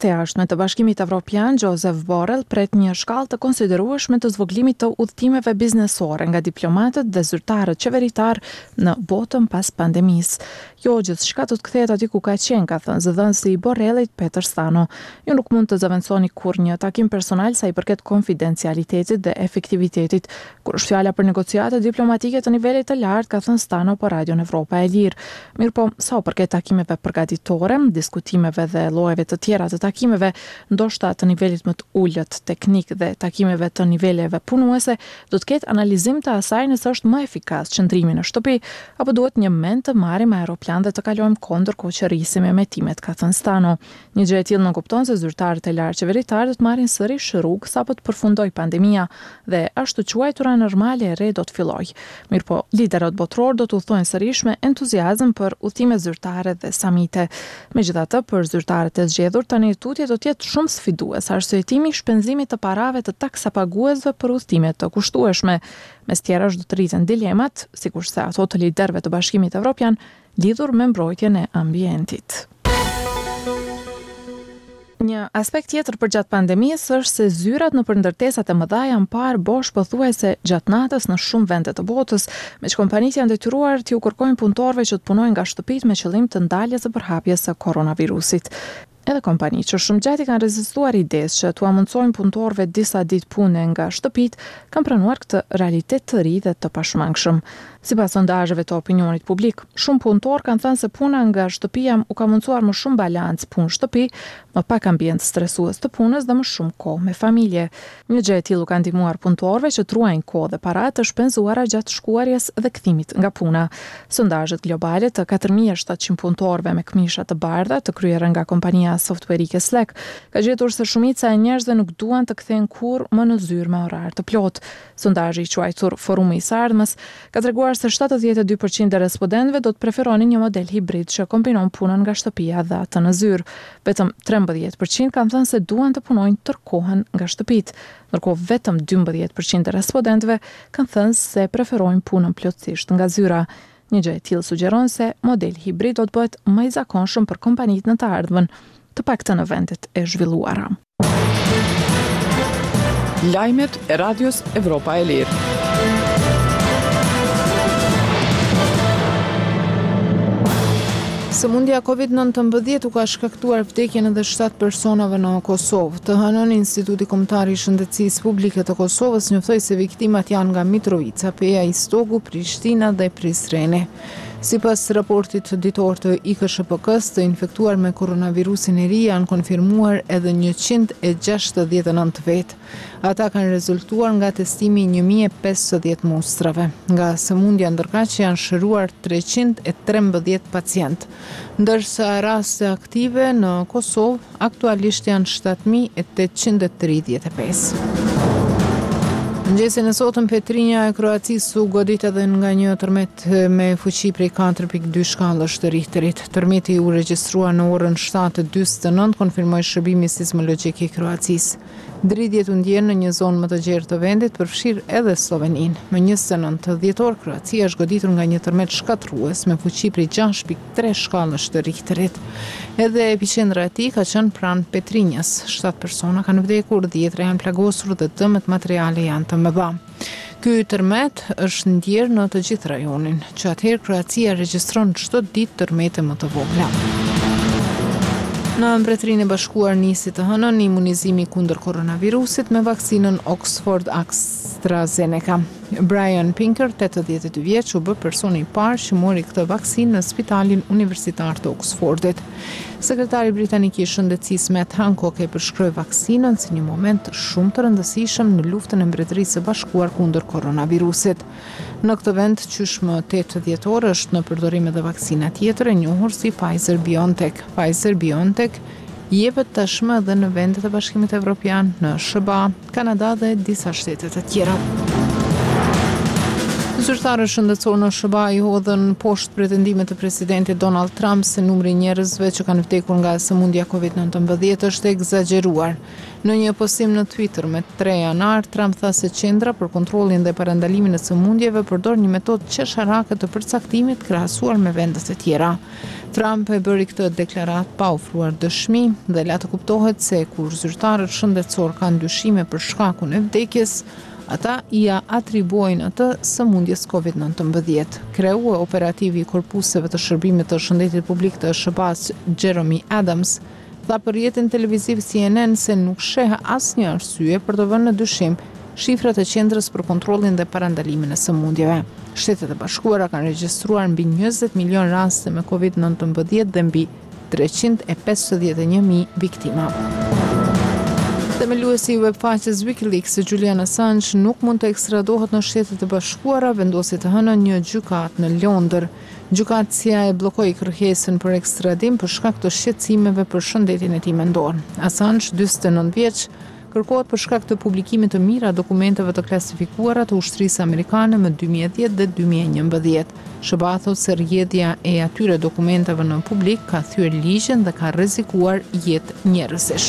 Ministri të Jashtme të Bashkimit Evropian Joseph Borrell pret një shkallë të konsiderueshme të zvoglimit të udhëtimeve biznesore nga diplomatët dhe zyrtarët qeveritar në botën pas pandemisë. Jo gjithçka do të kthehet aty ku ka qenë, ka thënë zëdhënësi i Borrellit Peter Stano. Ju nuk mund të zëvendësoni kur një takim personal sa i përket konfidencialitetit dhe efektivitetit, kur është fjala për negociate diplomatike të nivelit të lartë, ka thënë Stano po Radio Evropa e Lirë. Mirpo, sa u përket takimeve përgatitore, diskutimeve dhe llojeve të tjera të takimeve, ndoshta të nivelit më të ulët teknik dhe takimeve të niveleve punuese, do të ketë analizim të asaj nëse është më efikas qëndrimi në shtëpi apo duhet një mend të marrim aeroplan dhe të kalojmë kondër që rrisim emetimet, ka thënë Stano. Një gjë e tillë nuk kupton se zyrtarët e lartë qeveritar do të marrin sërish rrugë sapo të përfundoj pandemia dhe ashtu quajtura normale e re do të fillojë. Mirpo, liderët botror do të udhtojnë sërish me entuziazëm për udhëtime zyrtare dhe samite. Megjithatë, për zyrtarët e zgjedhur tani tutje do të jetë shumë sfidues arsyetimi i shpenzimit të parave të taksapaguesve për udhëtime të kushtueshme. Mes tjerash do të rriten dilemat, sikurse ato të liderëve të Bashkimit Evropian, lidhur me mbrojtjen e ambientit. Një aspekt tjetër për gjatë pandemisë është se zyrat nëpër ndërtesat e mëdha janë parë bosh pothuajse gjatë natës në shumë vende të botës, me që kompanitë janë detyruar t'ju kërkojnë punëtorëve që të punojnë nga shtëpitë me qëllim të ndaljes së përhapjes së koronavirusit. Edhe kompanitë që shumë gjatë kanë rezistuar idesë që t'u amundsojnë punëtorëve disa ditë pune nga shtëpitë, kanë pranuar këtë realitet të ri dhe të pashmangshëm. Sipas sondazheve të opinionit publik, shumë punëtorë kanë thënë se puna nga shtëpia u ka mundsuar më shumë balancë punë-shtëpi, më pak ambient stresues të punës dhe më shumë kohë me familje. Një gjë e tillë ka ndihmuar punëtorëve që truajnë kohë dhe para të shpenzuara gjatë shkuarjes dhe kthimit nga puna. Sondazhet globale të 4700 punëtorëve me këmisha të bardha të kryera nga kompania softverike Slack ka gjetur se shumica e njerëzve nuk duan të kthehen kurrë më në zyrë me orar të plotë. Sondazhi i quajtur Forumi i Sardhmës ka treguar se 72% e respondentëve do të preferonin një model hibrid që kombinon punën nga shtëpia dhe atë në zyrë. Vetëm 13% kanë thënë se duan të punojnë tërkohën nga shtëpitë, ndërkohë vetëm 12% e respondentëve kanë thënë se preferojnë punën plotësisht nga zyra. Një gjë e tillë sugjeron se modeli hibrid do të bëhet më i zakonshëm për kompanitë në të ardhmen, të paktën në vendet e zhvilluara. Lajmet e Radios Evropa e Lirë. Sëmundja COVID-19 u ka shkaktuar vdekjen edhe 7 personave në Kosovë. Të hënën Instituti Kombëtar i Shëndetësisë Publike të Kosovës njoftoi se viktimat janë nga Mitrovica, Peja, Istogu, Prishtina dhe Prizreni. Sipas raportit ditor të IKSHPK-s, të infektuar me koronavirusin e ri janë konfirmuar edhe 169 vetë. Ata kanë rezultuar nga testimi i 1050 mostrave. Nga sëmundja ndërkaq janë shëruar 313 pacient, ndërsa raste aktive në Kosovë aktualisht janë 7835. Mëngjesin e sotëm Petrinja e Kroacisë u godit edhe nga një tërmet me fuqi prej 4.2 shkallësh të Richterit. Tërmeti u regjistrua në orën 7:49, konfirmoi shërbimi sismologjik i Kroacisë. Dridhjet u ndjen në një zonë më të gjerë të vendit, përfshirë edhe Sloveninë. Më 29 dhjetor Kroacia është goditur nga një tërmet shkatrues me fuqi prej 6.3 shkallësh të Richterit. Edhe epiqendra e tij ka qenë pranë Petrinjës. 7 persona kanë vdekur, 10 janë plagosur dhe dëmet materiale janë të mëdha. Ky tërmet është ndjerë në të gjithë rajonin, që atëherë Kroacia regjistron çdo ditë tërmete më të vogla. Në Mbretërinë e Bashkuar nisi të hënën imunizimi kundër koronavirusit me vaksinën Oxford AstraZeneca. Brian Pinker, 82 vjeç, u bë personi i parë që mori këtë vaksinë në Spitalin Universitar të Oxfordit. Sekretari britanik i Shëndetësisë Matt Hancock e përshkroi vaksinën si një moment shumë të rëndësishëm në luftën e Mbretërisë së Bashkuar kundër koronavirusit. Në këtë vend, qysh më 8 dhjetor është në përdorim edhe vaksina tjetër e njohur si Pfizer-BioNTech. Pfizer-BioNTech jepet tashmë edhe në vendet e Bashkimit Evropian, në SBA, Kanada dhe disa shtete të tjera. Zyrtarët shëndetësor në SBA i hodhën poshtë pretendimet të presidentit Donald Trump se numri i njerëzve që kanë vdekur nga sëmundja COVID-19 është egzageruar. Në një postim në Twitter me 3 janar, Trump tha se Qendra për kontrollin dhe parandalimin e sëmundjeve përdor një metodë qesharake të përcaktimit krahasuar me vendet e tjera. Trump e bëri këtë deklarat pa ofruar dëshmi dhe la të kuptohet se kur zyrtarët shëndetësor kanë dyshime për shkakun e vdekjes, ata ia atribuojnë atë sëmundjes COVID-19. Kreu e operativi i korpuseve të shërbimit të shëndetit publik të SHBA-s Jeremy Adams tha për rrjetin televiziv CNN se nuk sheh asnjë arsye për të vënë në dyshim shifrat e qendrës për kontrollin dhe parandalimin e sëmundjeve. Shtetet e Bashkuara kanë regjistruar mbi 20 milion raste me COVID-19 dhe mbi 351.000 viktima. Themeluesi i webfaqes WikiLeaks Julian Assange nuk mund të ekstradohet në Shtetet e Bashkuara, vendosi të hënën një gjykatë në Londër. Gjykatësia e bllokoi kërkesën për ekstradim për shkak të shqetësimeve për shëndetin e tij mendor. Assange, 49 vjeç, kërkohet për shkak të publikimit të mira dokumenteve të klasifikuara të ushtrisë amerikane më 2010 dhe 2011. SHBA thotë se rrjedhja e atyre dokumenteve në publik ka thyer ligjin dhe ka rrezikuar jetë njerëzish.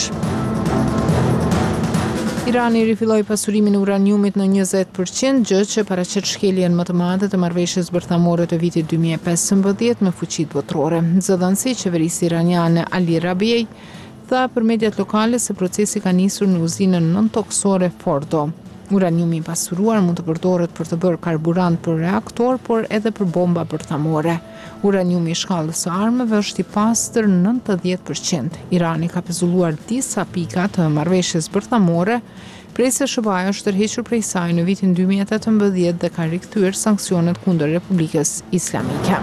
Irani rifilloi pasurimin e uraniumit në 20%, gjë që paraqet shkeljen më të madhe të marrëveshjes bërthamore të vitit 2015 me fuqitë botërore. Zëdhënësi i qeverisë iraniane Ali Rabiej tha për mediat lokale se procesi ka nisur në uzinën nëntoksore Fordo. Uraniumi i pasuruar mund të përdoret për të bërë karburant për reaktor, por edhe për bomba bërthamore. Uraniumi i shkallës së armëve është i pastër 90%. Irani ka pezulluar disa pika të marrëveshjes bërthamore, prej se SHBA është tërhequr prej saj në vitin 2018 dhe ka rikthyer sanksionet kundër Republikës Islamike.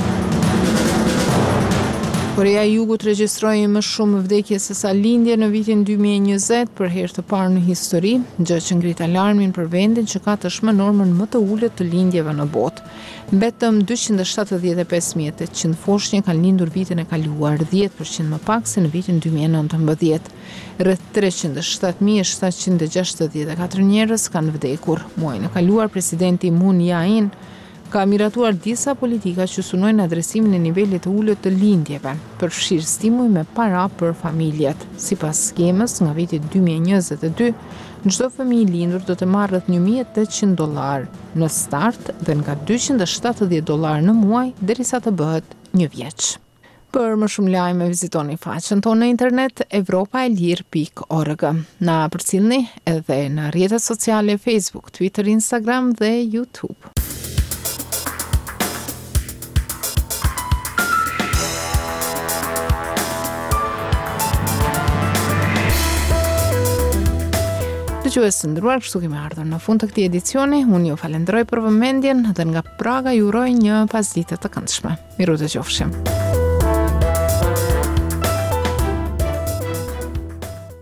Korea e Jugut regjistroi më shumë vdekje se sa lindje në vitin 2020 për herë të parë në histori, gjë që ngrit alarmin për vendin që ka tashmë normën më të ulët të lindjeve në botë. Vetëm 275.800 foshnjë kanë lindur vitin e kaluar, 10% më pak se në vitin 2019. Rreth 307.764 njerëz kanë vdekur. Muajin e kaluar presidenti Moon Jae-in ka miratuar disa politika që synojnë adresimin e nivelit të ulët të lindjeve, përfshirë stimuj me para për familjet. Sipas skemës, nga viti 2022, çdo fëmijë lindur do të marrë rreth $1.800 në start dhe nga $270 në muaj derisa të bëhet 1 vjeç. Për më shumë lajme vizitoni faqen tonë në internet evropaelir.org. Na përcjellni edhe në rrjetet sociale Facebook, Twitter, Instagram dhe YouTube. Dëgjues të nderuar, kështu kemi ardhur në fund të këtij edicioni. Unë ju falenderoj për vëmendjen dhe nga Praga ju uroj një pasditë të këndshme. Miru të qofshim.